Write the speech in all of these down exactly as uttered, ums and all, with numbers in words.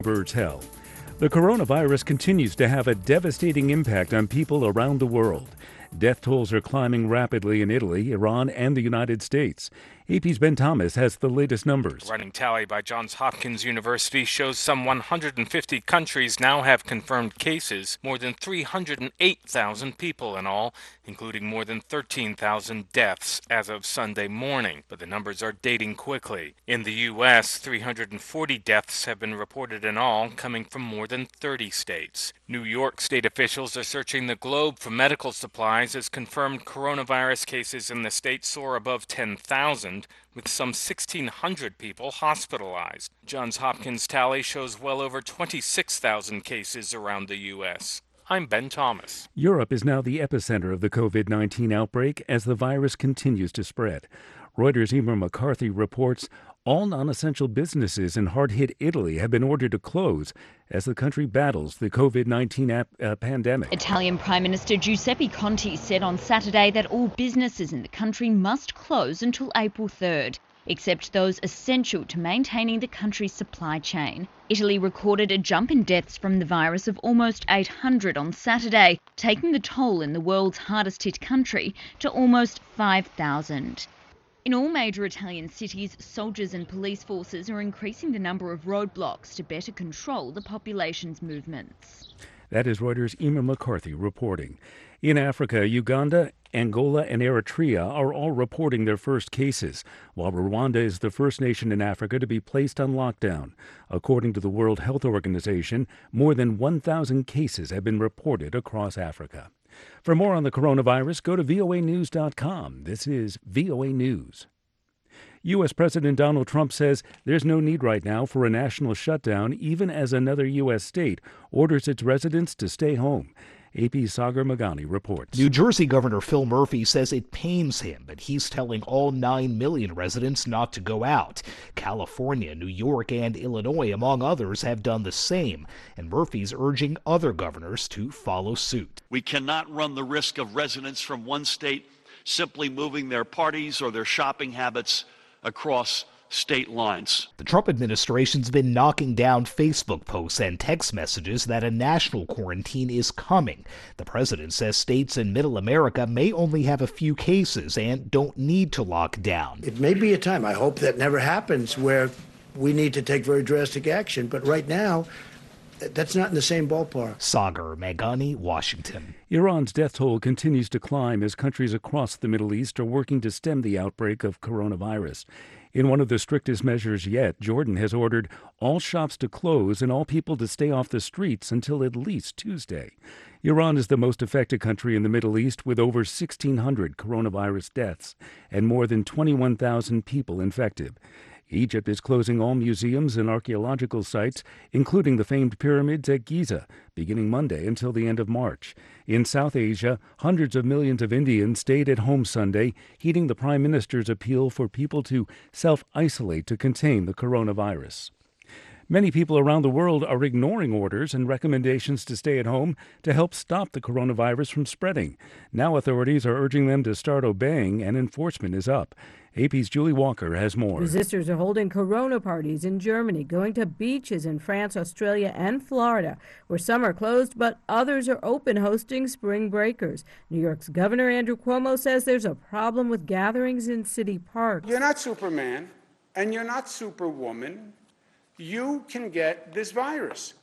Bertel. The coronavirus continues to have a devastating impact on people around the world. Death tolls are climbing rapidly in Italy, Iran, and the United States. A P's Ben Thomas has the latest numbers. A running tally by Johns Hopkins University shows some one hundred fifty countries now have confirmed cases, more than three hundred eight thousand people in all, including more than thirteen thousand deaths as of Sunday morning. But the numbers are dating quickly. In the U S, three hundred forty deaths have been reported in all, coming from more than thirty states. New York state officials are searching the globe for medical supplies as confirmed coronavirus cases in the state soar above ten thousand, with some sixteen hundred people hospitalized. Johns Hopkins tally shows well over twenty-six thousand cases around the U S. I'm Ben Thomas. Europe is now the epicenter of the COVID nineteen outbreak as the virus continues to spread. Reuters' Emer McCarthy reports all non-essential businesses in hard-hit Italy have been ordered to close as the country battles the COVID nineteen ap- uh, pandemic. Italian Prime Minister Giuseppe Conte said on Saturday that all businesses in the country must close until April third, except those essential to maintaining the country's supply chain. Italy recorded a jump in deaths from the virus of almost eight hundred on Saturday, taking the toll in the world's hardest-hit country to almost five thousand. In all major Italian cities, soldiers and police forces are increasing the number of roadblocks to better control the population's movements. That is Reuters' Emer McCarthy reporting. In Africa, Uganda, Angola, and Eritrea are all reporting their first cases, while Rwanda is the first nation in Africa to be placed on lockdown. According to the World Health Organization, more than one thousand cases have been reported across Africa. For more on the coronavirus, go to V O A news dot com. This is V O A News. U S. President Donald Trump says there's no need right now for a national shutdown, even as another U S state orders its residents to stay home. A P's Sagar Magani reports. New Jersey Governor Phil Murphy says it pains him, but he's telling all nine million residents not to go out. California, New York, and Illinois, among others, have done the same, and Murphy's urging other governors to follow suit. We cannot run the risk of residents from one state simply moving their parties or their shopping habits across state lines. The Trump administration's been knocking down Facebook posts and text messages that a national quarantine is coming. The president says states in middle America may only have a few cases and don't need to lock down. It may be a time, I hope that never happens, where we need to take very drastic action. But right now, that's not in the same ballpark. Sagar Magani, Washington. Iran's death toll continues to climb as countries across the Middle East are working to stem the outbreak of coronavirus. In one of the strictest measures yet, Jordan has ordered all shops to close and all people to stay off the streets until at least Tuesday. Iran is the most affected country in the Middle East with over sixteen hundred coronavirus deaths and more than twenty-one thousand people infected. Egypt is closing all museums and archaeological sites, including the famed pyramids at Giza, beginning Monday until the end of March. In South Asia, hundreds of millions of Indians stayed at home Sunday, heeding the Prime Minister's appeal for people to self-isolate to contain the coronavirus. Many people around the world are ignoring orders and recommendations to stay at home to help stop the coronavirus from spreading. Now authorities are urging them to start obeying, and enforcement is up. A P's Julie Walker has more. Resistors are holding corona parties in Germany, going to beaches in France, Australia, and Florida, where some are closed, but others are open, hosting spring breakers. New York's Governor Andrew Cuomo says there's a problem with gatherings in city parks. You're not Superman, and you're not Superwoman. You can get this virus,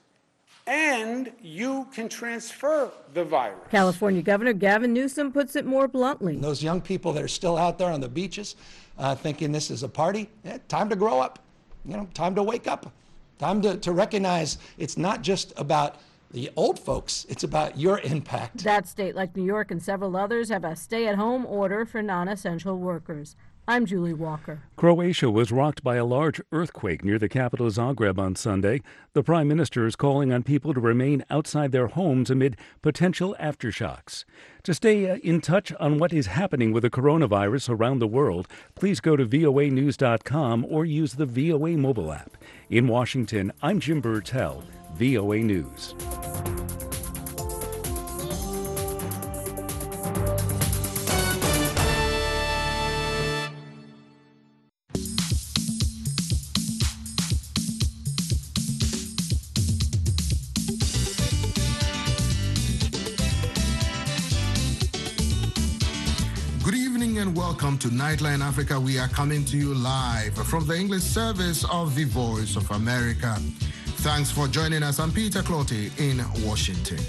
and you can transfer the virus. California Governor Gavin Newsom puts it more bluntly. Those young people that are still out there on the beaches uh, thinking this is a party, yeah, time to grow up, you know, time to wake up, time to, to recognize it's not just about the old folks, it's about your impact. That state, like New York and several others, have a stay-at-home order for non-essential workers. I'm Julie Walker. Croatia was rocked by a large earthquake near the capital Zagreb on Sunday. The Prime Minister is calling on people to remain outside their homes amid potential aftershocks. To stay in touch on what is happening with the coronavirus around the world, please go to V O A news dot com or use the V O A mobile app. In Washington, I'm Jim Bertel, V O A News. evening and welcome to Nightline Africa. We are coming to you live from the English service of the Voice of America. Thanks for joining us. I'm Peter Clottey in Washington.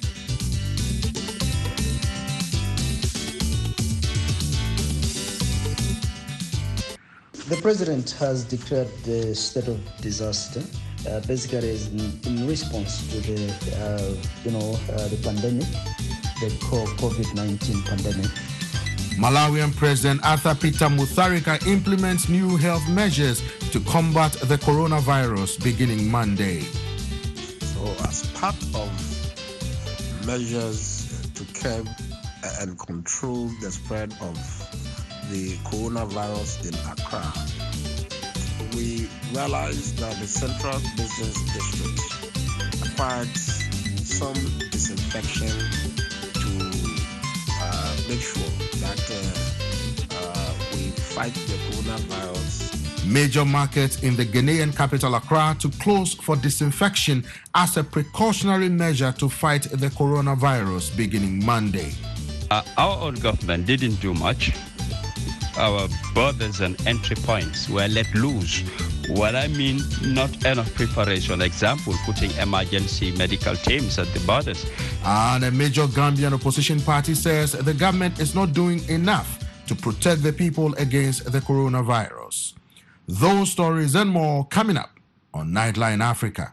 The president has declared the state of disaster. Uh, basically, is in, in response to the, uh, you know, uh, the pandemic, the COVID nineteen pandemic. Malawian President Arthur Peter Mutharika implements new health measures to combat the coronavirus beginning Monday. So, as part of measures to curb and control the spread of the coronavirus in Accra, we realized that the Central Business District acquired some disinfection to uh, make sure that uh, uh, we fight the coronavirus. Major markets in the Ghanaian capital Accra to close for disinfection as a precautionary measure to fight the coronavirus beginning Monday. Uh, our own government didn't do much. Our borders and entry points were let loose. What I mean, not enough preparation. Example, putting emergency medical teams at the borders. And a major Gambian opposition party says the government is not doing enough to protect the people against the coronavirus. Those stories and more coming up on Nightline Africa.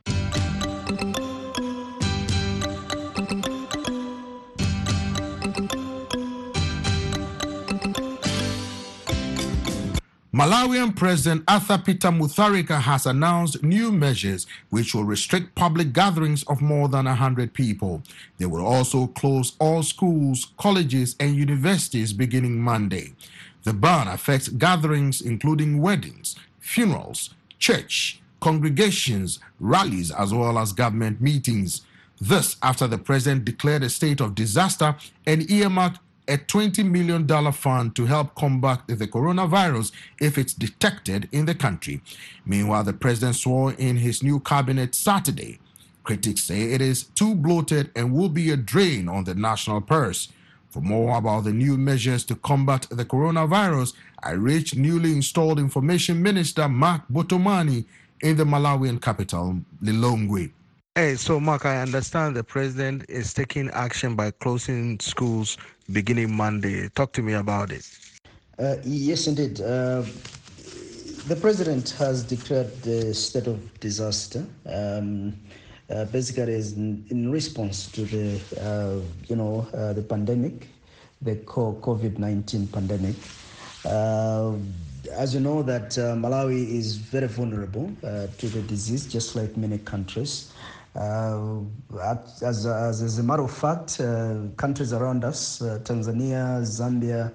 Malawian President Arthur Peter Mutharika has announced new measures which will restrict public gatherings of more than one hundred people. They will also close all schools, colleges, and universities beginning Monday. The ban affects gatherings including weddings, funerals, church, congregations, rallies, as well as government meetings. This after the president declared a state of disaster and earmarked a twenty million dollars fund to help combat the coronavirus if it's detected in the country. Meanwhile, the president swore in his new cabinet Saturday. Critics say it is too bloated and will be a drain on the national purse. For more about the new measures to combat the coronavirus, I reached newly installed Information Minister Mark Botomani in the Malawian capital, Lilongwe. Hey, so Mark, I understand the president is taking action by closing schools beginning Monday. Talk to me about it. Uh, yes, indeed. Uh, the president has declared the state of disaster. Um, uh, basically, is in, in response to the, uh, you know, uh, the pandemic, the COVID nineteen pandemic. Uh, as you know, that uh, Malawi is very vulnerable uh, to the disease, just like many countries. Uh, as, as, as a matter of fact, uh, countries around us, uh, Tanzania, Zambia,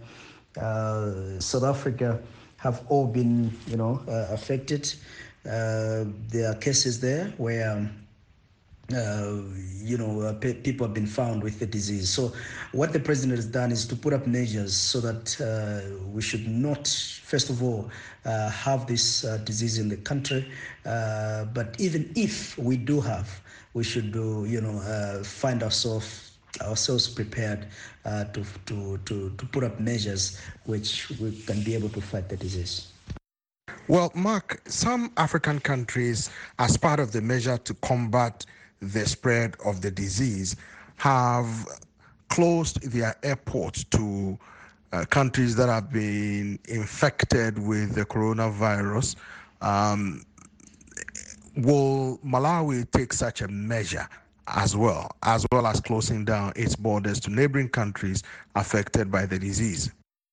uh, South Africa, have all been, you know, uh, affected. Uh, there are cases there where, um, uh, you know, uh, pe- people have been found with the disease. So what the president has done is to put up measures so that uh, we should not, first of all, uh, have this uh, disease in the country. Uh, but even if we do have, we should do, you know, uh, find ourselves ourselves prepared uh, to, to, to, to put up measures which we can be able to fight the disease. Well, Mark, some African countries, as part of the measure to combat the spread of the disease, have closed their airports to uh, countries that have been infected with the coronavirus. Um, will Malawi take such a measure as well, as well as closing down its borders to neighboring countries affected by the disease?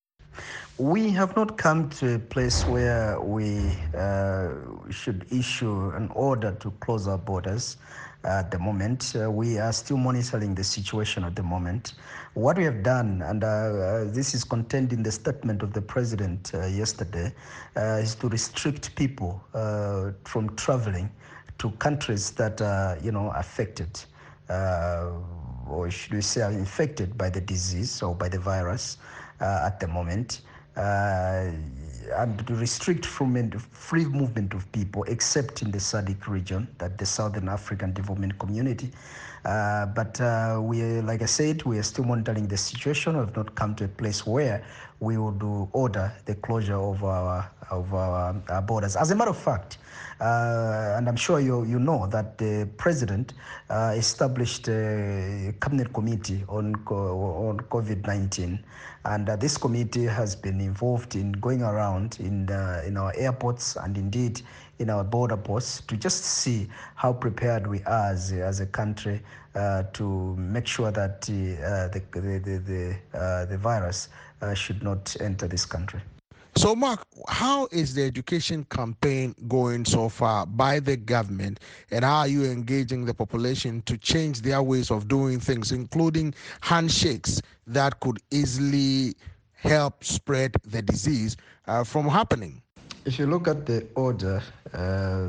We have not come to a place where we uh, should issue an order to close our borders at the moment. Uh, we are still monitoring the situation at the moment. What we have done, and uh, uh, this is contained in the statement of the president uh, yesterday, uh, is to restrict people uh, from traveling to countries that are, you know, affected, uh, or should we say are infected by the disease or by the virus uh, at the moment. Uh, and to restrict free movement of people, except in the S A D C region, that the Southern African Development Community. Uh, but uh, we, like I said, we are still monitoring the situation. We have not come to a place where we would order the closure of our of our, our borders. As a matter of fact, uh, and I'm sure you you know that the president uh, established a cabinet committee on on COVID nineteen, and uh, this committee has been involved in going around in the, in our airports and indeed in our border posts to just see how prepared we are as, as a country uh, to make sure that uh, the the the the, uh, the virus uh, should not enter this country. So, Mark, how is the education campaign going so far by the government, and how are you engaging the population to change their ways of doing things, including handshakes that could easily help spread the disease uh, from happening? If you look at the order uh,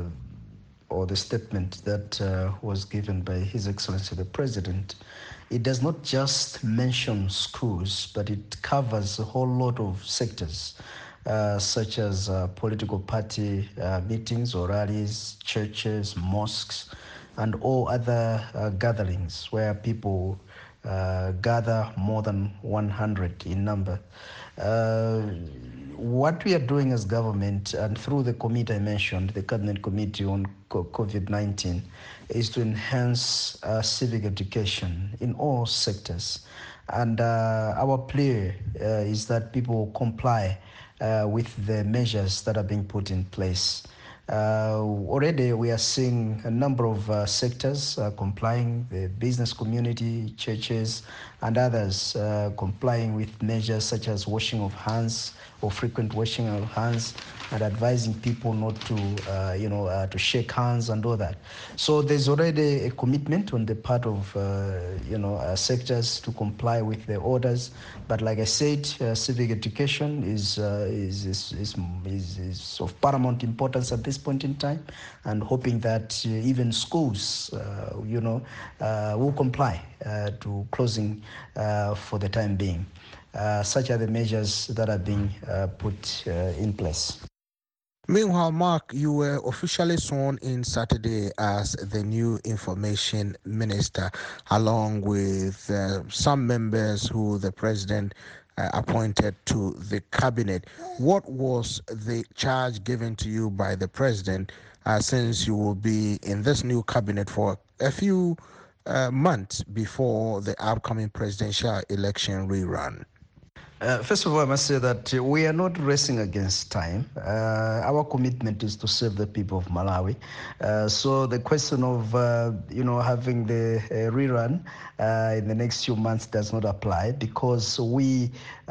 or the statement that uh, was given by His Excellency the President, it does not just mention schools, but it covers a whole lot of sectors. Uh, such as uh, political party uh, meetings or rallies, churches, mosques, and all other uh, gatherings where people uh, gather more than one hundred in number. Uh, what we are doing as government, and through the committee I mentioned, the Cabinet Committee on COVID nineteen, is to enhance uh, civic education in all sectors. And uh, our plea uh, is that people comply Uh, with the measures that are being put in place. Uh, already we are seeing a number of uh, sectors uh, complying, the business community, churches, and others uh, complying with measures such as washing of hands or frequent washing of hands, and advising people not to, uh, you know, uh, to shake hands and all that. So there's already a commitment on the part of, uh, you know, uh, sectors to comply with the orders. But like I said, uh, civic education is, uh, is, is, is, is, is of paramount importance at this point in time, and hoping that uh, even schools, uh, you know, uh, will comply uh, to closing uh, for the time being. Uh, such are the measures that are being uh, put uh, in place. Meanwhile, Mark, you were officially sworn in Saturday as the new information minister, along with uh, some members who the president uh, appointed to the cabinet. What was the charge given to you by the president, uh, since you will be in this new cabinet for a few uh, months before the upcoming presidential election rerun? Uh, first of all, I must say that uh, we are not racing against time. Uh, our commitment is to serve the people of Malawi. Uh, so the question of, uh, you know, having the uh, rerun uh, in the next few months does not apply, because we,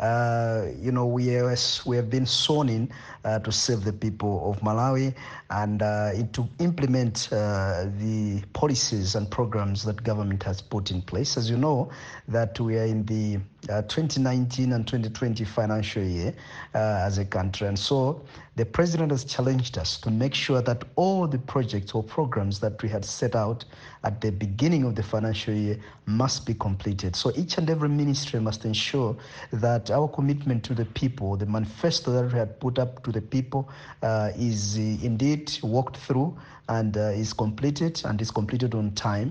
uh, you know, we, are, we have been sworn in uh, to serve the people of Malawi and uh, to implement uh, the policies and programs that government has put in place. As you know, that we are in the uh, twenty nineteen and twenty twenty financial year uh, as a country, and so the president has challenged us to make sure that all the projects or programs that we had set out at the beginning of the financial year must be completed. So each and every ministry must ensure that our commitment to the people, the manifesto that we had put up to the people, uh, is uh, indeed walked through and uh, is completed and is completed on time.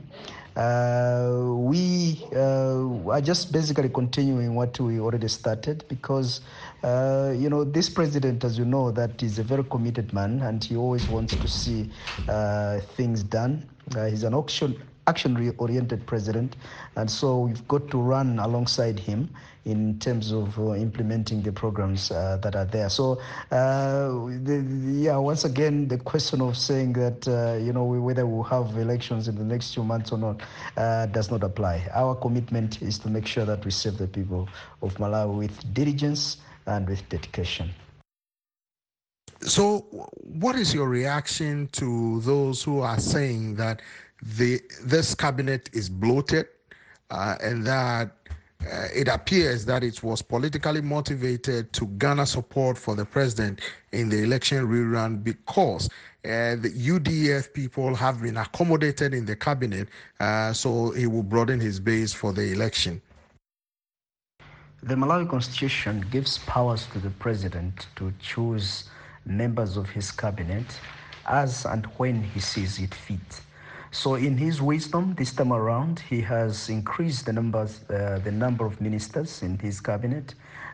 Uh, we uh, are just basically continuing what we already started, because uh, you know, this president, as you know, that is a very committed man, and he always wants to see uh, things done. Uh, he's an action action-oriented president, and so we've got to run alongside him in terms of uh, implementing the programs uh, that are there. So, uh, the, the, yeah, once again, the question of saying that, uh, you know, whether we'll have elections in the next few months or not uh, does not apply. Our commitment is to make sure that we serve the people of Malawi with diligence and with dedication. So, what is your reaction to those who are saying that the this cabinet is bloated uh, and that uh, it appears that it was politically motivated to garner support for the president in the election rerun, because uh, the U D F people have been accommodated in the cabinet, uh, so he will broaden his base for the election? The Malawi Constitution gives powers to the president to choose members of his cabinet as and when he sees it fit. So in his wisdom, this time around, he has increased the numbers, uh, the number of ministers in his cabinet,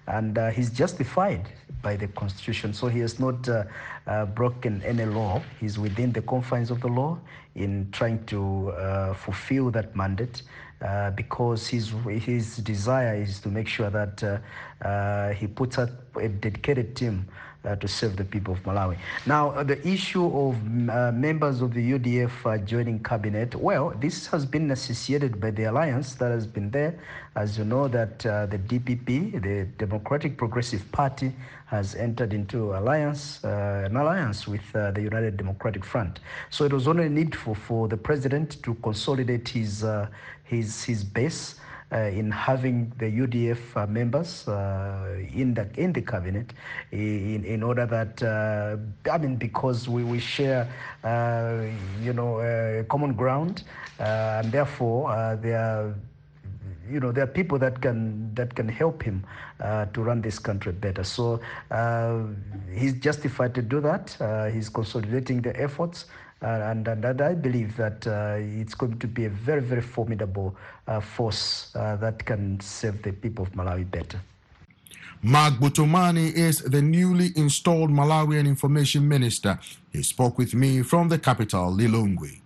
and uh, he's justified by the Constitution. So he has not uh, uh, broken any law. He's within the confines of the law in trying to uh, fulfill that mandate. Uh, because his his desire is to make sure that uh, uh, he puts up a dedicated team uh, to serve the people of Malawi. Now, uh, the issue of uh, members of the U D F uh, joining cabinet, well, this has been associated by the alliance that has been there. As you know, that uh, the D P P, the Democratic Progressive Party, has entered into alliance, uh, an alliance with uh, the United Democratic Front. So it was only needful for the president to consolidate his uh, his his base uh, in having the U D F uh, members uh, in the in the cabinet, in in order that uh, I mean, because we we share uh, you know uh, common ground, uh, and therefore uh, there are. You know, there are people that can that can help him uh, to run this country better. So uh, he's justified to do that. Uh, he's consolidating the efforts, uh, and, and and I believe that uh, it's going to be a very very formidable uh, force uh, that can serve the people of Malawi better. Mark Butumani is the newly installed Malawian Information Minister. He spoke with me from the capital, Lilongwe.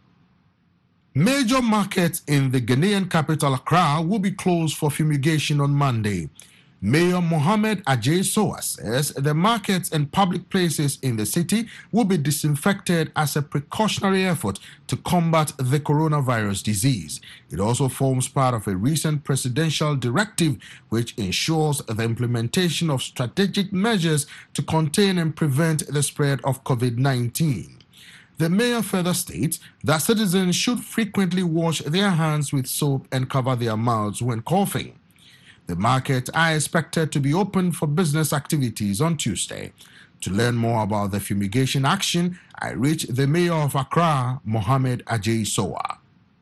Major markets in the Ghanaian capital Accra will be closed for fumigation on Monday. Mayor Mohamed Ajay-Sowa says the markets and public places in the city will be disinfected as a precautionary effort to combat the coronavirus disease. It also forms part of a recent presidential directive which ensures the implementation of strategic measures to contain and prevent the spread of COVID nineteen. The mayor further states that citizens should frequently wash their hands with soap and cover their mouths when coughing. The markets are expected to be open for business activities on Tuesday. To learn more about the fumigation action, I reached the mayor of Accra, Mohamed Ajay-Sowa.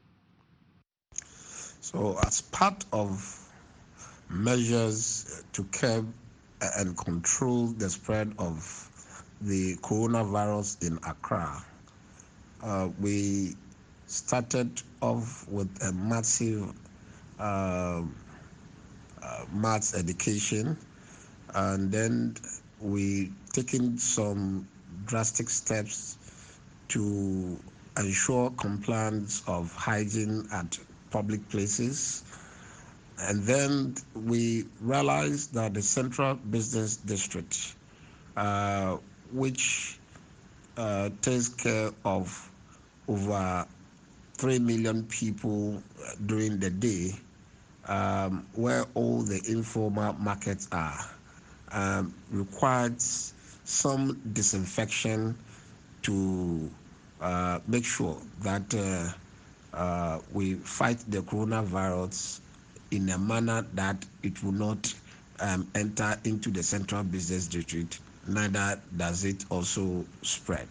So, as part of measures to curb and control the spread of the coronavirus in Accra, Uh, we started off with a massive uh, uh, maths education, and then we taken some drastic steps to ensure compliance of hygiene at public places. And then we realized that the Central Business District, uh, which uh, takes care of over three million people during the day, um, where all the informal markets are, um, requires some disinfection to uh, make sure that uh, uh, we fight the coronavirus in a manner that it will not um, enter into the Central Business District, neither does it also spread.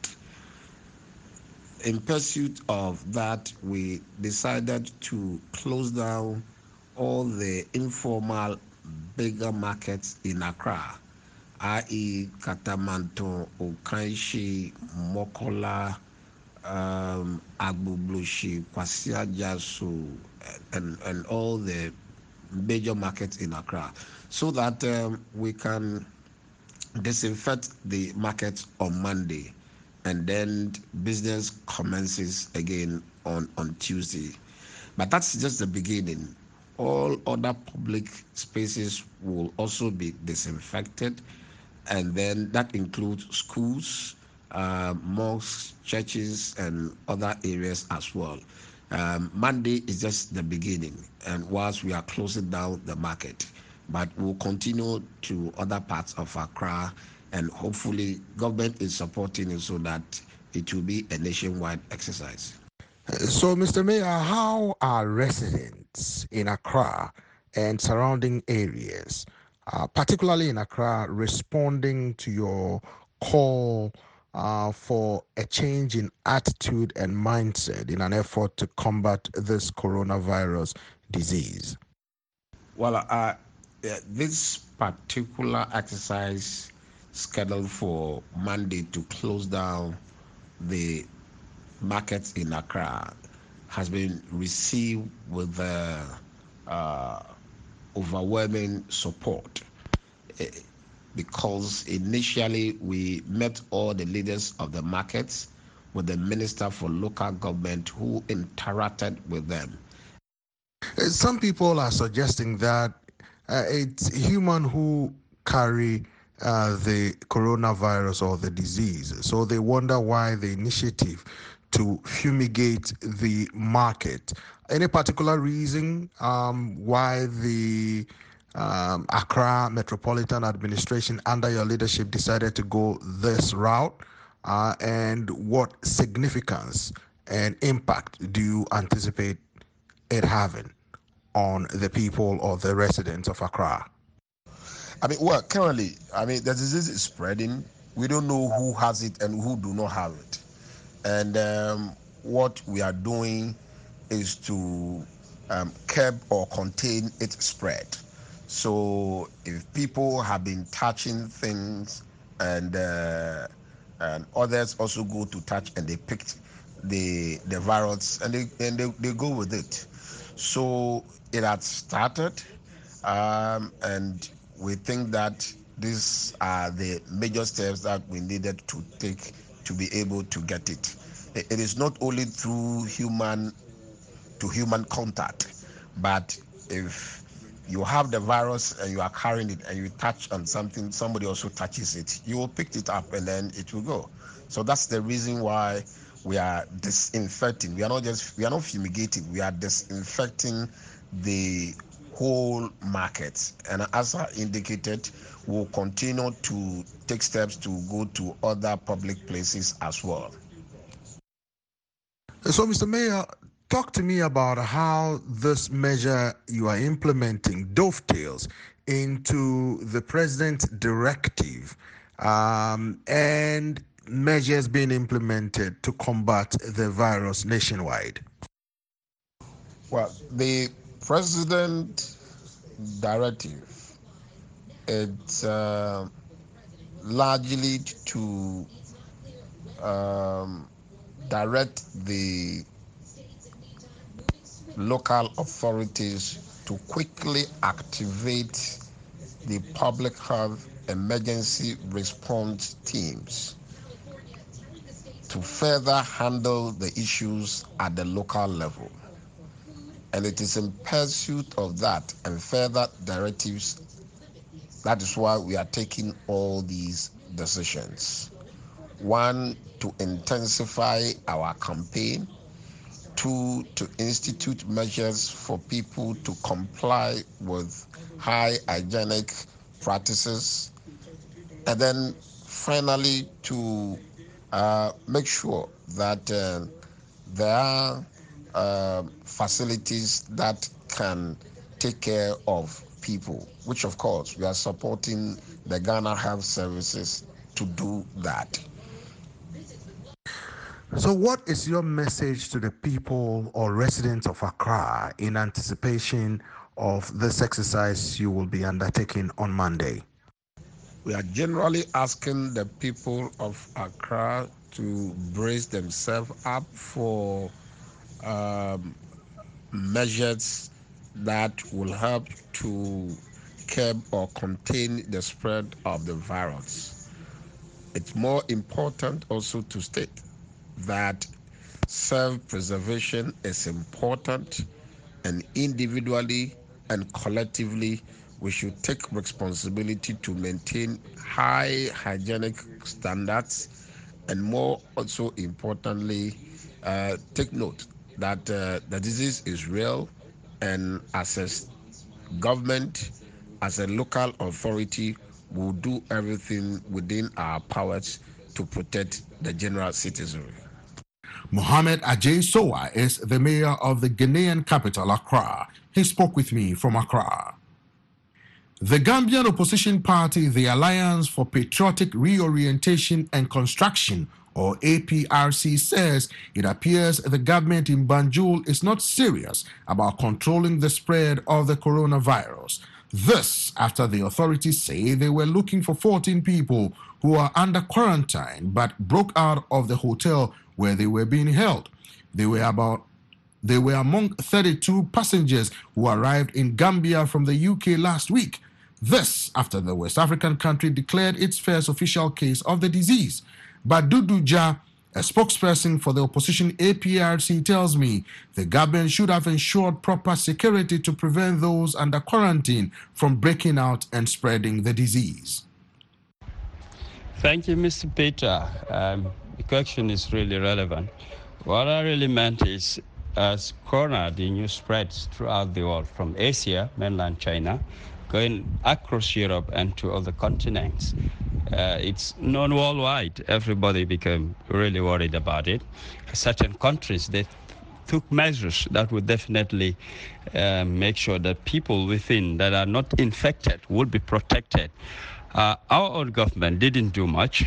In pursuit of that, we decided to close down all the informal bigger markets in Accra, that is. Katamanto, Okanshi, Mokola, um, Agbublushi, Kwasiajasu, and, and all the major markets in Accra, so that um, we can disinfect the markets on Monday, and then business commences again on, on Tuesday. But that's just the beginning. All other public spaces will also be disinfected, and then that includes schools, uh, mosques, churches, and other areas as well. Um, Monday is just the beginning, and whilst we are closing down the market, but we'll continue to other parts of Accra, and hopefully government is supporting it so that it will be a nationwide exercise. So, Mister Mayor, how are residents in Accra and surrounding areas, uh, particularly in Accra, responding to your call uh, for a change in attitude and mindset in an effort to combat this coronavirus disease? Well, uh, this particular exercise scheduled for Monday to close down the markets in Accra has been received with uh, uh, overwhelming support. because initially we met all the leaders of the markets with the Minister for Local Government who interacted with them. Some people are suggesting that uh, it's human who carry uh, the coronavirus or the disease. So they wonder why the initiative to fumigate the market. Any particular reason um, why the um, Accra Metropolitan Administration under your leadership decided to go this route? Uh, and what significance and impact do you anticipate it having on the people or the residents of Accra? I mean, well, currently, I mean, the disease is spreading. We don't know who has it and who do not have it. And um, what we are doing is to um, curb or contain its spread. So if people have been touching things and uh, and others also go to touch and they picked the the virus and they and they, they go with it. So it had started, um, and we think that these are the major steps that we needed to take to be able to get it. It is not only through human to human contact, but if you have the virus and you are carrying it and you touch on something, somebody also touches it, you will pick it up and then it will go. So that's the reason why we are disinfecting. We are not just, we are not fumigating, we are disinfecting the whole market. And as I indicated, we'll continue to take steps to go to other public places as well. So, Mister Mayor, talk to me about how this measure you are implementing dovetails into the president's directive um, and measures being implemented to combat the virus nationwide. Well, the president directive, it's uh, largely to um, direct the local authorities to quickly activate the public health emergency response teams to further handle the issues at the local level. And it is in pursuit of that and further directives, that is why we are taking all these decisions. One, to intensify our campaign. Two, to institute measures for people to comply with high hygienic practices. And then finally, to uh, make sure that uh, there are uh, facilities that can take care of people, which of course we are supporting the Ghana Health Services to do that. So what is your message to the people or residents of Accra in anticipation of this exercise you will be undertaking on Monday? We are generally asking the people of Accra to brace themselves up for um, measures that will help to curb or contain the spread of the virus. It's more important also to state that self-preservation is important, and individually and collectively we should take responsibility to maintain high hygienic standards, and more also importantly, uh, take note that uh, the disease is real, and as a government, as a local authority, we'll do everything within our powers to protect the general citizenry. Mohamed Ajay Sowa is the mayor of the Ghanaian capital, Accra. He spoke with me from Accra. The Gambian opposition party, the Alliance for Patriotic Reorientation and Construction, or A P R C, says it appears the government in Banjul is not serious about controlling the spread of the coronavirus. This after the authorities say they were looking for fourteen people who are under quarantine but broke out of the hotel where they were being held. They were about they were among thirty-two passengers who arrived in Gambia from the U K last week. This after the West African country declared its first official case of the disease. But Dudu Ja, a spokesperson for the opposition A P R C, tells me the government should have ensured proper security to prevent those under quarantine from breaking out and spreading the disease. Thank you, Mister Peter. Um, the question is really relevant. What I really meant is, as corona, the news spreads throughout the world, from Asia, mainland China, going across Europe and to other continents. Uh, it's known worldwide. Everybody became really worried about it. Certain countries, they took measures that would definitely uh, make sure that people within that are not infected would be protected. Uh, our own government didn't do much.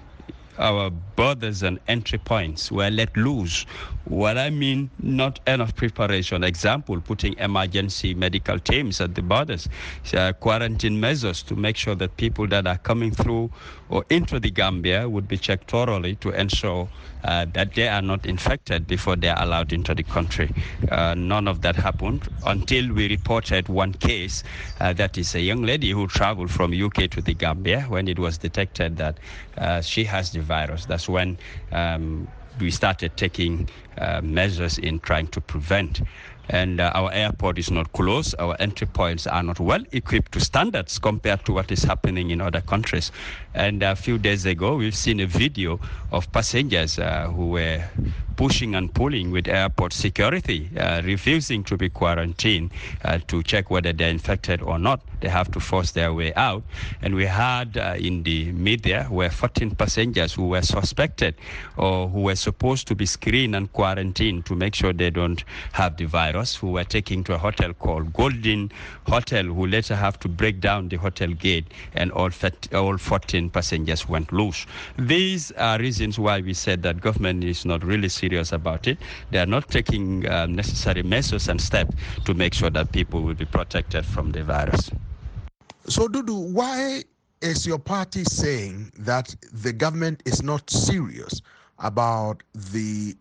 Our borders and entry points were let loose. What I mean, not enough preparation. Example, putting emergency medical teams at the borders, uh, quarantine measures to make sure that people that are coming through or into the Gambia would be checked thoroughly to ensure uh, that they are not infected before they are allowed into the country. Uh, none of that happened until we reported one case, uh, that is a young lady who traveled from U K to the Gambia. When it was detected that uh, she has the virus, that's when um, we started taking uh, measures in trying to prevent. And uh, our airport is not closed. Our entry points are not well equipped to standards compared to what is happening in other countries. And a few days ago, we've seen a video of passengers uh, who were pushing and pulling with airport security, uh, refusing to be quarantined uh, to check whether they're infected or not. They have to force their way out. And we had uh, in the media where fourteen passengers who were suspected or who were supposed to be screened and quarantined to make sure they don't have the virus, who were taken to a hotel called Golden Hotel, who later have to break down the hotel gate, and all, all fourteen passengers went loose. These are reasons why we said that government is not really serious about it. They are not taking uh, necessary measures and steps to make sure that people will be protected from the virus. So, Dudu, why is your party saying that the government is not serious about the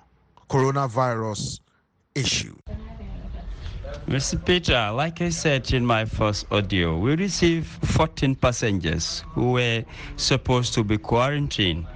coronavirus issue? Mister Peter, like I said in my first audio, we received fourteen passengers who were supposed to be quarantined.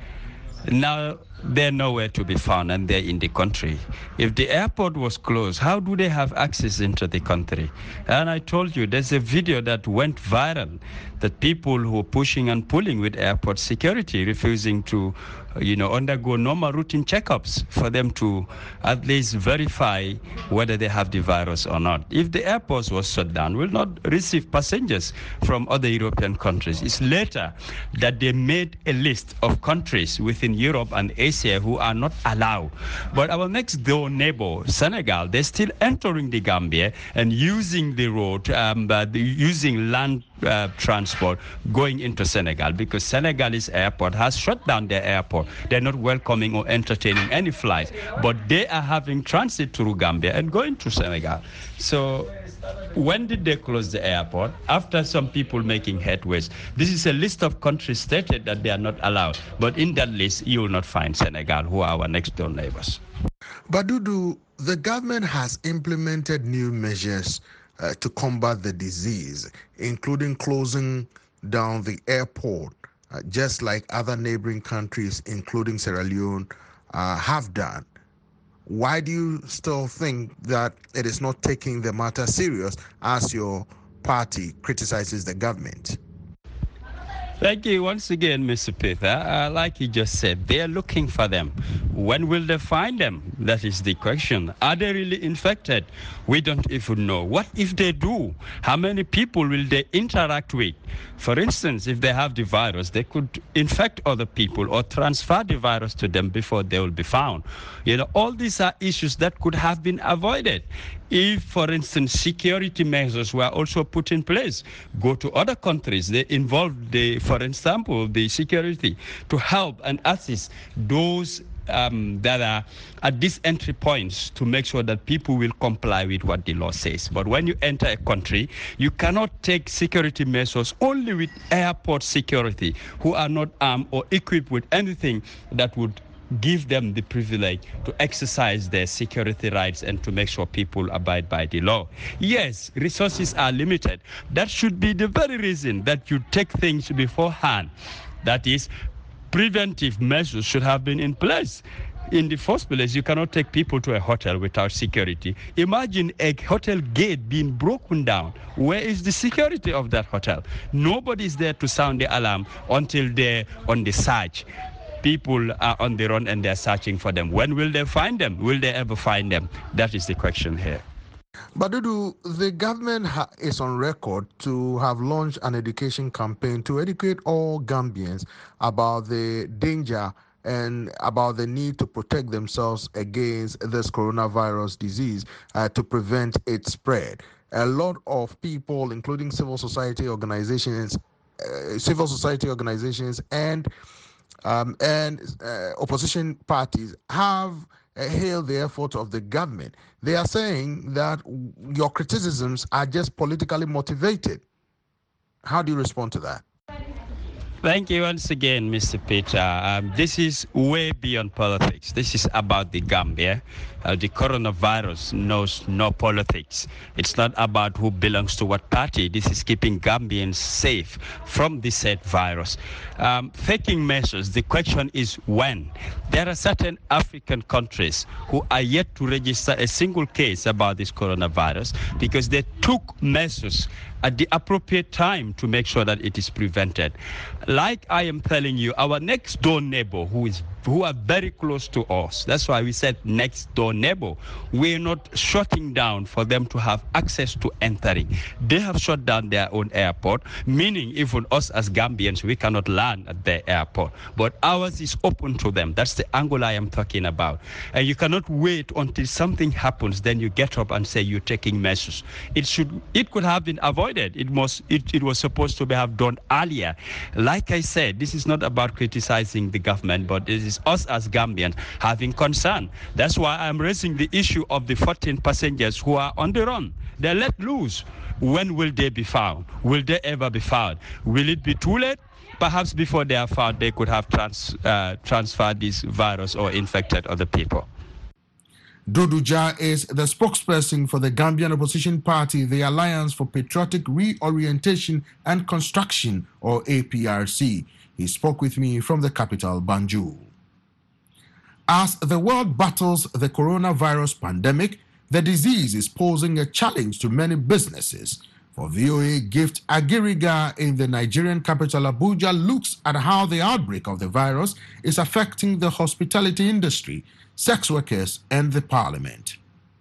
Now they're nowhere to be found and they're in the country. If the airport was closed, how do they have access into the country? And I told you, there's a video that went viral that people who are pushing and pulling with airport security, refusing to, you know, undergo normal routine checkups for them to at least verify whether they have the virus or not. If the airports was shut down, we'll not receive passengers from other European countries. It's later that they made a list of countries within Europe and Asia who are not allowed. But our next door neighbor, Senegal, they're still entering the Gambia and using the road, um, uh, the, using land uh, transport going into Senegal, because Senegalese airport has shut down their airport. They're not welcoming or entertaining any flights, but they are having transit through Gambia and going to Senegal. So when did they close the airport? After some people making headways. This is a list of countries stated that they are not allowed, but in that list you will not find Senegal, who are our next door neighbors. But Dudu, the government has implemented new measures uh, to combat the disease, including closing down the airport, uh, just like other neighboring countries, including Sierra Leone, uh, have done. Why do you still think that it is not taking the matter serious as your party criticizes the government? Thank you once again, Mister Peter. Uh, like you just said, they are looking for them. When will they find them? That is the question. Are they really infected? We don't even know. What if they do? How many people will they interact with? For instance, if they have the virus, they could infect other people or transfer the virus to them before they will be found. You know, all these are issues that could have been avoided if, for instance, security measures were also put in place. Go to other countries. They involve, the, for example, the security to help and assist those Um, that are at these entry points to make sure that people will comply with what the law says. But when you enter a country, you cannot take security measures only with airport security, who are not armed or equipped with anything that would give them the privilege to exercise their security rights and to make sure people abide by the law. Yes, resources are limited. That should be the very reason that you take things beforehand. That is, preventive measures should have been in place. In the first place, you cannot take people to a hotel without security. Imagine a hotel gate being broken down. Where is the security of that hotel? Nobody is there to sound the alarm until they're on the search. People are on the run and they're searching for them. When will they find them? Will they ever find them? That is the question here. But Dudu, the government ha- is on record to have launched an education campaign to educate all Gambians about the danger and about the need to protect themselves against this coronavirus disease uh, to prevent its spread. A lot of people, including civil society organizations, uh, civil society organizations, and um, and uh, opposition parties have uh, hailed the efforts of the government. They are saying that your criticisms are just politically motivated. How do you respond to that? Thank you once again, Mister Peter. Um, this is way beyond politics. This is about the Gambia. Uh, the coronavirus knows no politics. It's not about who belongs to what party. This is keeping Gambians safe from the said virus. Um, taking measures, the question is when. There are certain African countries who are yet to register a single case about this coronavirus because they took measures at the appropriate time to make sure that it is prevented. Like I am telling you, our next door neighbor who is who are very close to us, that's why we said next door neighbor, we're not shutting down for them to have access to entering. They have shut down their own airport, meaning even us as Gambians, we cannot land at their airport. But ours is open to them. That's the angle I am talking about. And you cannot wait until something happens, then you get up and say you're taking measures. It should, it could have been avoided. It must, it, it was supposed to be have done earlier. Like I said, this is not about criticizing the government, but it is us as Gambians having concern. That's why I'm raising the issue of the fourteen passengers who are on the run. They're let loose. When will they be found? Will they ever be found? Will it be too late? Perhaps before they are found, they could have trans, uh, transferred this virus or infected other people. Dudu Jah is the spokesperson for the Gambian opposition party, the Alliance for Patriotic Reorientation and Construction, or A P R C. He spoke with me from the capital, Banjul. As the world battles the coronavirus pandemic, the disease is posing a challenge to many businesses. For V O A, Gift Agiriga in the Nigerian capital Abuja looks at how the outbreak of the virus is affecting the hospitality industry, sex workers, and the parliament.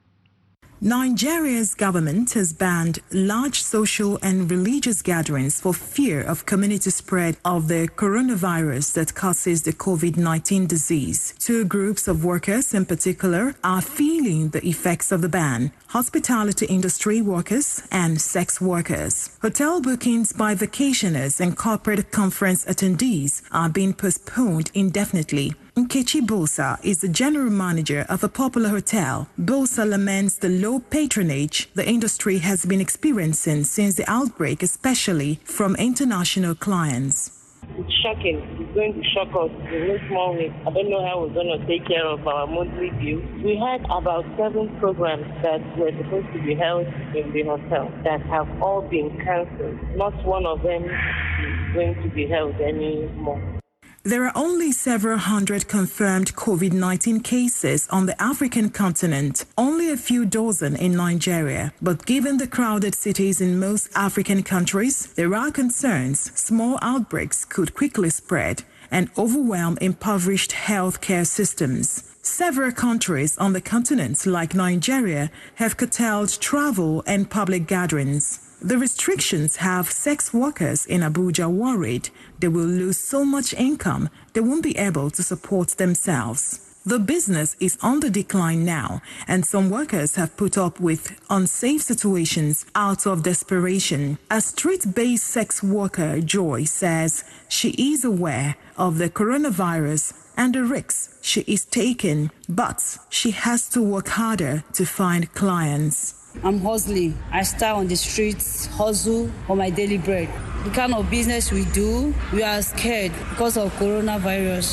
Nigeria's government has banned large social and religious gatherings for fear of community spread of the coronavirus that causes the COVID nineteen disease. Two groups of workers in particular are feeling the effects of the ban: hospitality industry workers and sex workers. Hotel bookings by vacationers and corporate conference attendees are being postponed indefinitely. Nkechi Bosa is the general manager of a popular hotel. Bosa laments the low patronage the industry has been experiencing since the outbreak, especially from international clients. It's shocking. It's going to shock us in no small way. I don't know how we're going to take care of our monthly bills. We had about seven programs that were supposed to be held in the hotel that have all been cancelled. Not one of them is going to be held anymore. There are only several hundred confirmed COVID nineteen cases on the African continent, only a few dozen in Nigeria. But given the crowded cities in most African countries, there are concerns small outbreaks could quickly spread and overwhelm impoverished healthcare systems. Several countries on the continent, like Nigeria, have curtailed travel and public gatherings. The restrictions have sex workers in Abuja worried they will lose so much income they won't be able to support themselves. The business is on the decline now, and some workers have put up with unsafe situations out of desperation. A street-based sex worker, Joy, says she is aware of the coronavirus and the risks she is taking, but she has to work harder to find clients. I'm hustling. I start on the streets, hustle for my daily bread. The kind of business we do, we are scared because of coronavirus.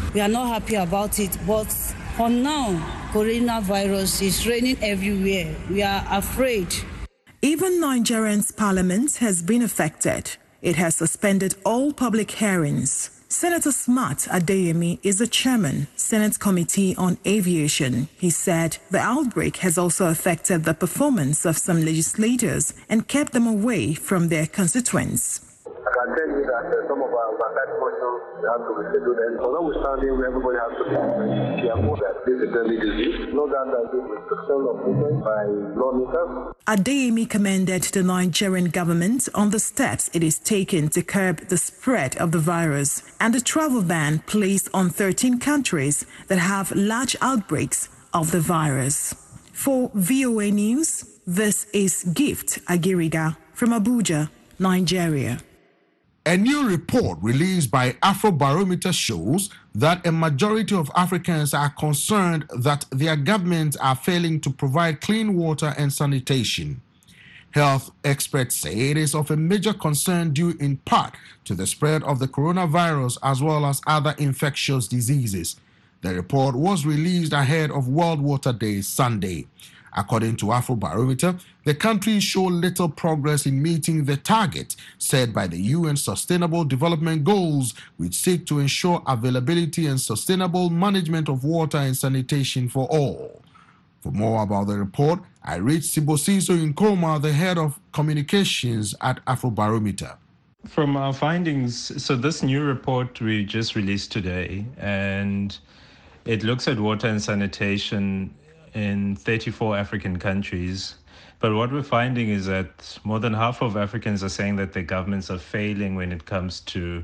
We are not happy about it, but for now, coronavirus is reigning everywhere. We are afraid. Even Nigeria's parliament has been affected. It has suspended all public hearings. Senator Smart Adeyemi is the chairman, Senate Committee on Aviation. He said the outbreak has also affected the performance of some legislators and kept them away from their constituents. I can tell you that uh, some of our overnight motions have to be scheduled, and so notwithstanding, everybody has to be careful that this is a deadly disease. No doubt that this restriction of movement by lawmakers. Adeyemi commended the Nigerian government on the steps it is taking to curb the spread of the virus and the travel ban placed on thirteen countries that have large outbreaks of the virus. For V O A News, this is Gift Agiriga from Abuja, Nigeria. A new report released by Afrobarometer shows that a majority of Africans are concerned that their governments are failing to provide clean water and sanitation. Health experts say it is of a major concern due in part to the spread of the coronavirus as well as other infectious diseases. The report was released ahead of World Water Day Sunday. According to Afrobarometer, the countries show little progress in meeting the target set by the U N Sustainable Development Goals, which seek to ensure availability and sustainable management of water and sanitation for all. For more about the report, I reached Sibosiso Nkrumah, the head of communications at Afrobarometer. From our findings, so this new report we just released today, and it looks at water and sanitation in thirty-four African countries. But what we're finding is that more than half of Africans are saying that their governments are failing when it comes to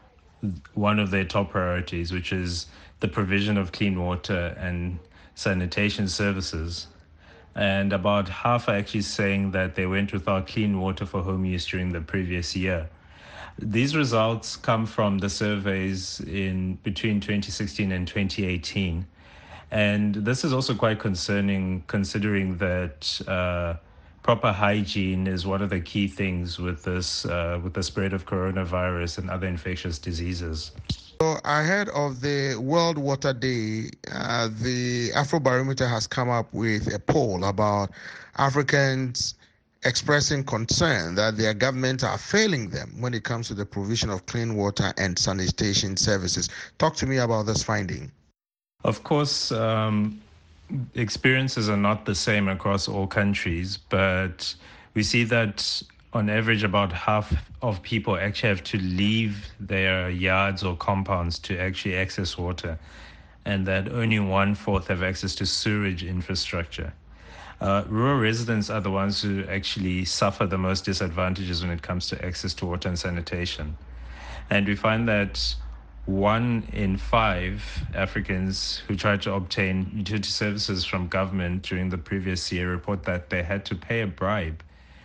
one of their top priorities, which is the provision of clean water and sanitation services. And about half are actually saying that they went without clean water for home use during the previous year. These results come from the surveys in between twenty sixteen and twenty eighteen. And this is also quite concerning, considering that uh, proper hygiene is one of the key things with this, uh, with the spread of coronavirus and other infectious diseases. So ahead of the World Water Day, uh, the Afrobarometer has come up with a poll about Africans expressing concern that their governments are failing them when it comes to the provision of clean water and sanitation services. Talk to me about this finding. Of course, um, experiences are not the same across all countries, but we see that on average about half of people actually have to leave their yards or compounds to actually access water, and that only one-fourth have access to sewage infrastructure. Uh, rural residents are the ones who actually suffer the most disadvantages when it comes to access to water and sanitation. And we find that one in five Africans who tried to obtain utility services from government during the previous year report that they had to pay a bribe.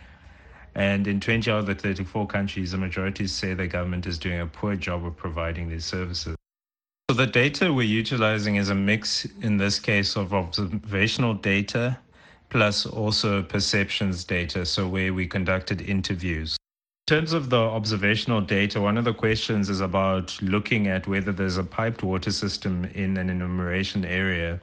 And in twenty out of the thirty-four countries, the majority say the government is doing a poor job of providing these services. So the data we're utilizing is a mix, in this case, of observational data, plus also perceptions data, so where we conducted interviews. In terms of the observational data, one of the questions is about looking at whether there's a piped water system in an enumeration area.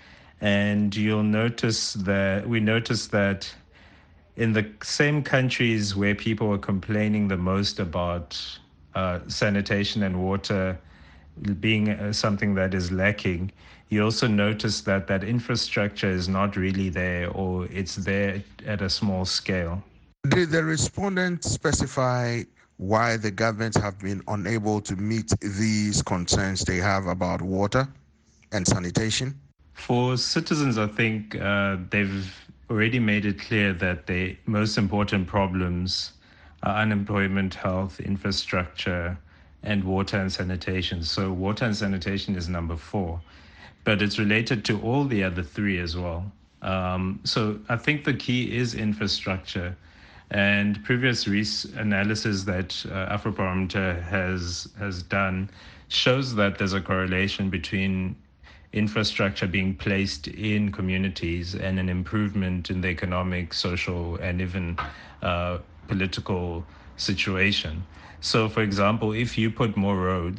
And you'll notice that we noticed that in the same countries where people were complaining the most about uh, sanitation and water being uh, something that is lacking, you also notice that that infrastructure is not really there, or it's there at a small scale. Did the respondents specify why the governments have been unable to meet these concerns they have about water and sanitation? For citizens, I think uh, they've already made it clear that the most important problems are unemployment, health, infrastructure, and water and sanitation. So water and sanitation is number four, but it's related to all the other three as well. Um, so I think the key is infrastructure. And previous analysis that uh, Afrobarometer has has done shows that there's a correlation between infrastructure being placed in communities and an improvement in the economic, social, and even uh, political situation. So, for example, if you put more roads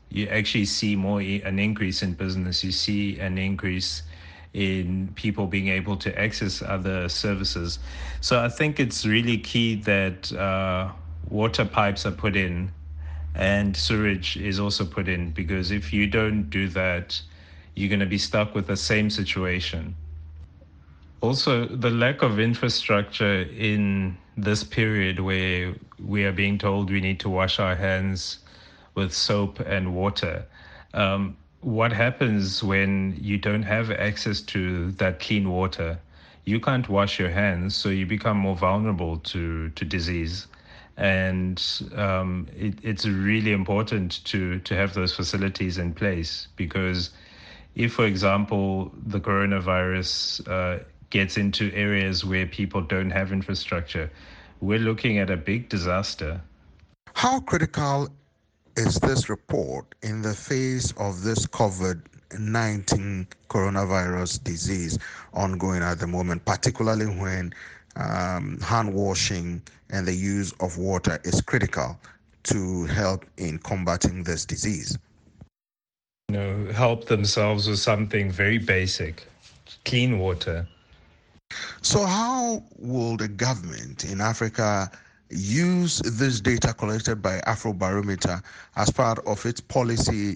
you actually see more an increase in business. You see an increase in people being able to access other services. So I think it's really key that uh, water pipes are put in and sewage is also put in, because if you don't do that, you're going to be stuck with the same situation. Also, the lack of infrastructure in this period where we are being told we need to wash our hands with soap and water. Um, what happens when you don't have access to that clean water? You can't wash your hands, so you become more vulnerable to, to disease. And um, it, it's really important to, to have those facilities in place, because if, for example, the coronavirus uh, gets into areas where people don't have infrastructure, we're looking at a big disaster. How critical is this report in the face of this COVID nineteen coronavirus disease ongoing at the moment, particularly when um, hand washing and the use of water is critical to help in combating this disease? You know, help themselves with something very basic, clean water. So how will the government in Africa use this data collected by Afrobarometer as part of its policy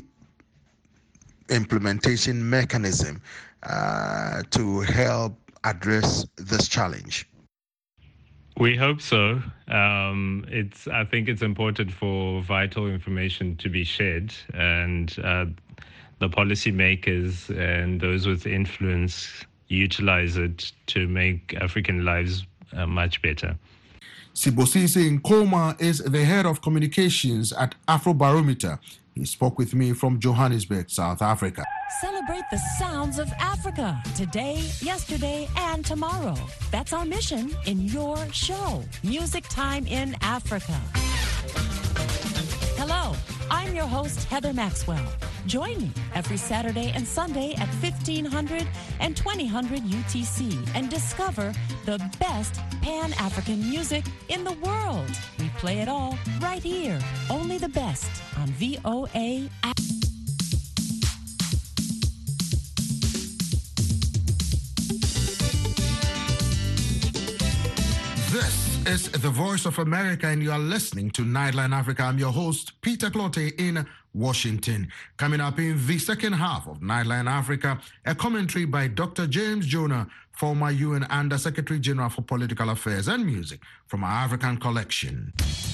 implementation mechanism uh, to help address this challenge? We hope so. Um, it's. I think it's important for vital information to be shared, and uh, the policymakers and those with influence utilize it to make African lives uh, much better. Sibosise Nkoma is the head of communications at Afrobarometer. He spoke with me from Johannesburg, South Africa. Celebrate the sounds of Africa today, yesterday, and tomorrow. That's our mission in your show, Music Time in Africa. Hello, I'm your host, Heather Maxwell. Join me every Saturday and Sunday at fifteen hundred and twenty hundred U T C and discover the best Pan-African music in the world. We play it all right here, only the best on V O A. This is the Voice of America, and you are listening to Nightline Africa. I'm your host, Peter Clottey in Washington. Coming up in the second half of Nightline Africa, a commentary by Doctor James Jonah, former U N Under-Secretary General for Political Affairs and Music, from our African collection.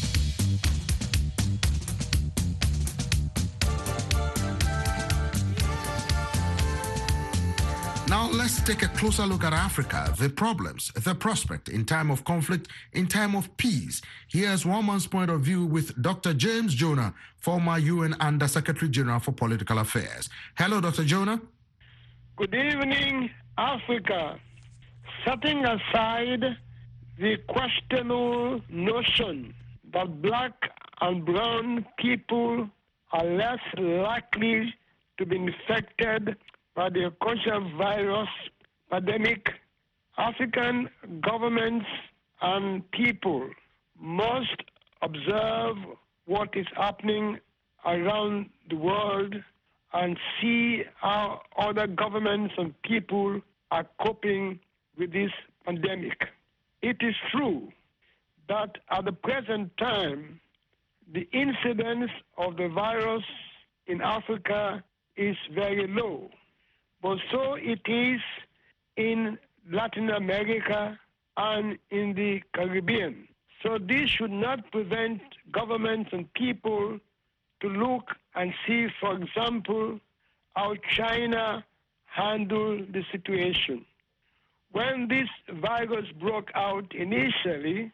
Now let's take a closer look at Africa, the problems, the prospect in time of conflict, in time of peace. Here's one man's point of view with Doctor James Jonah, former U N Under-Secretary General for Political Affairs. Hello, Doctor Jonah. Good evening, Africa. Setting aside the questionable notion that black and brown people are less likely to be infected by the coronavirus pandemic, African governments and people must observe what is happening around the world and see how other governments and people are coping with this pandemic. It is true that at the present time, the incidence of the virus in Africa is very low. But so it is in Latin America and in the Caribbean. So this should not prevent governments and people to look and see, for example, how China handled the situation. When this virus broke out initially,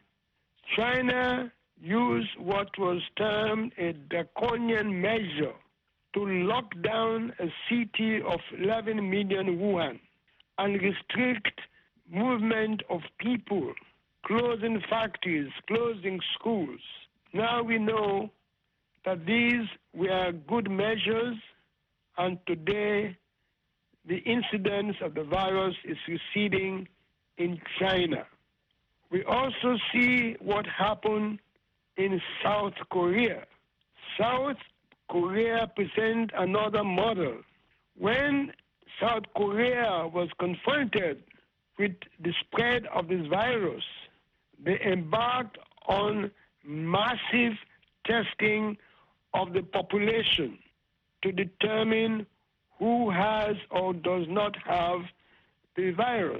China used what was termed a draconian measure to lock down a city of eleven million Wuhan and restrict movement of people, closing factories, closing schools. Now we know that these were good measures, and today the incidence of the virus is receding in China. We also see what happened in South Korea. South Korea present another model. When South Korea was confronted with the spread of this virus, they embarked on massive testing of the population to determine who has or does not have the virus.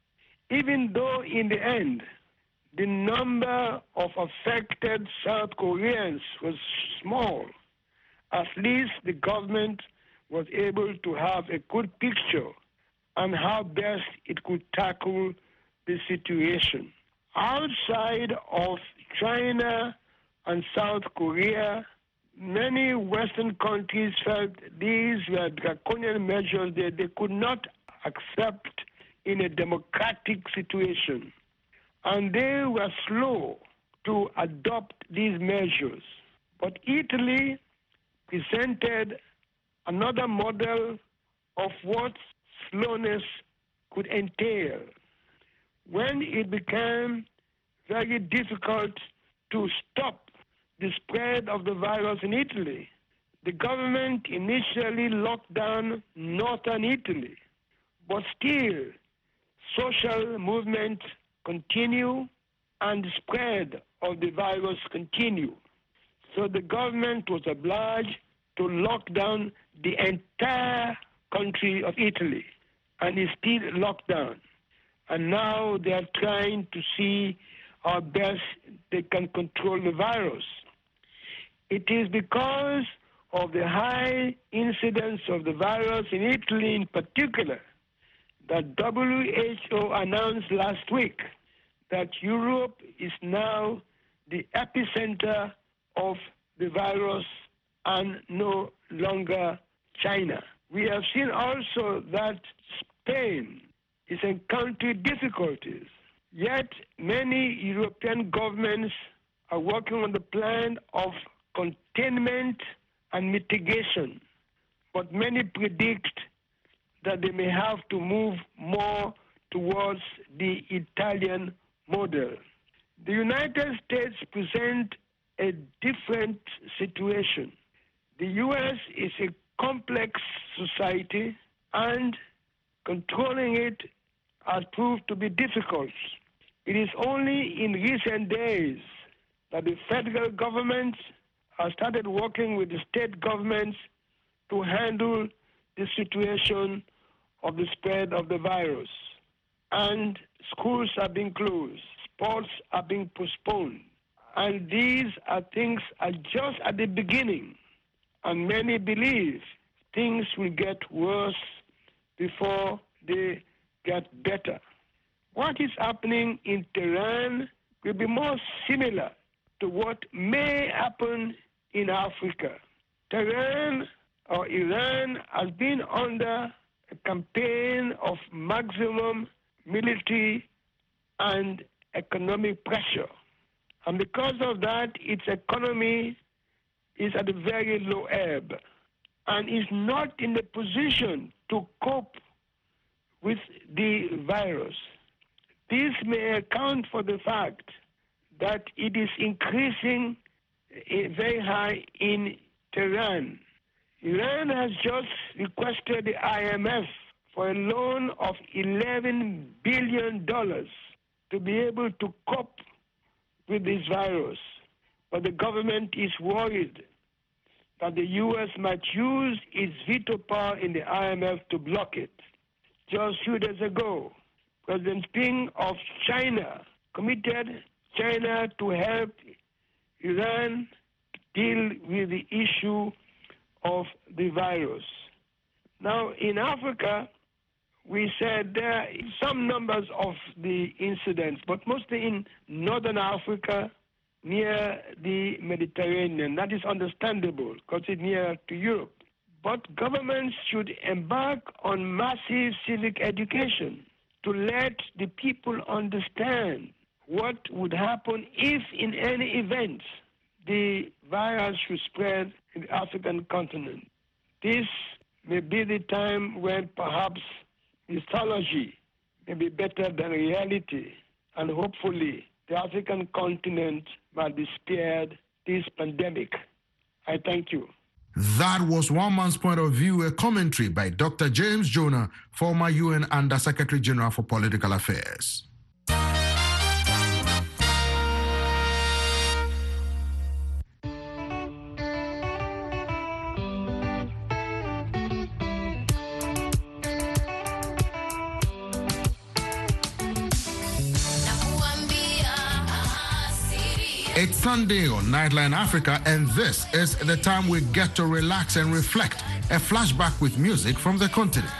Even though in the end, the number of affected South Koreans was small, at least the government was able to have a good picture on how best it could tackle the situation. Outside of China and South Korea, many Western countries felt these were draconian measures that they could not accept in a democratic situation. And they were slow to adopt these measures. But Italy presented another model of what slowness could entail. When it became very difficult to stop the spread of the virus in Italy, the government initially locked down northern Italy, but still social movements continue and the spread of the virus continue. So the government was obliged to lock down the entire country of Italy, and is still locked down. And now they are trying to see how best they can control the virus. It is because of the high incidence of the virus in Italy in particular that W H O announced last week that Europe is now the epicenter of the virus and no longer China. We have seen also that Spain is encountering difficulties, yet many European governments are working on the plan of containment and mitigation, but many predict that they may have to move more towards the Italian model. The United States present a different situation. The U S is a complex society, and controlling it has proved to be difficult. It is only in recent days that the federal government has started working with the state governments to handle the situation of the spread of the virus. And schools are being closed, sports are being postponed. And these are things are just at the beginning. And many believe things will get worse before they get better. What is happening in Tehran will be more similar to what may happen in Africa. Tehran or Iran has been under a campaign of maximum military and economic pressure. And because of that, its economy is at a very low ebb and is not in the position to cope with the virus. This may account for the fact that it is increasing very high in Tehran. Iran has just requested the I M F for a loan of eleven billion dollars to be able to cope with this virus. But the government is worried that the U S might use its veto power in the I M F to block it. Just a few days ago, President Ping of China committed China to help Iran deal with the issue of the virus. Now, in Africa, we said there are some numbers of the incidents, but mostly in northern Africa, near the Mediterranean. That is understandable because it's near to Europe. But governments should embark on massive civic education to let the people understand what would happen if, in any event, the virus should spread in the African continent. This may be the time when perhaps mythology may be better than reality, and hopefully the African continent might be spared this pandemic. I thank you. That was One Man's Point of View, a commentary by Doctor James Jonah, former U N Under-Secretary General for Political Affairs. It's Sunday on Nightline Africa, and this is the time we get to relax and reflect. A flashback with music from the continent.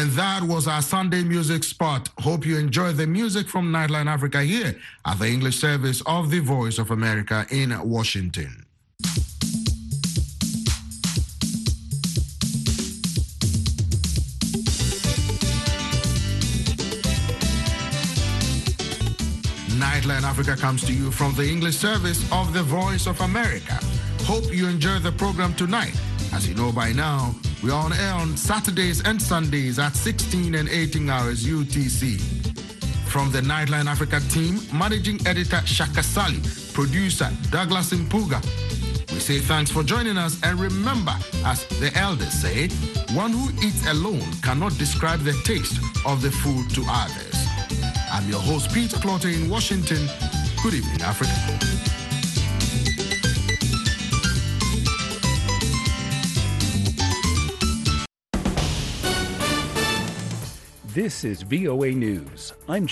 And that was our Sunday music spot. Hope you enjoyed the music from Nightline Africa here at the English service of the Voice of America in Washington. Nightline Africa comes to you from the English service of the Voice of America. Hope you enjoyed the program tonight. As you know by now, we are on air on Saturdays and Sundays at sixteen and eighteen hours U T C. From the Nightline Africa team, Managing Editor Shaka Sali, Producer Douglas Impuga, we say thanks for joining us, and remember, as the elders say, one who eats alone cannot describe the taste of the food to others. I'm your host, Peter Clotter in Washington. Good evening, Africa. This is V O A News. I'm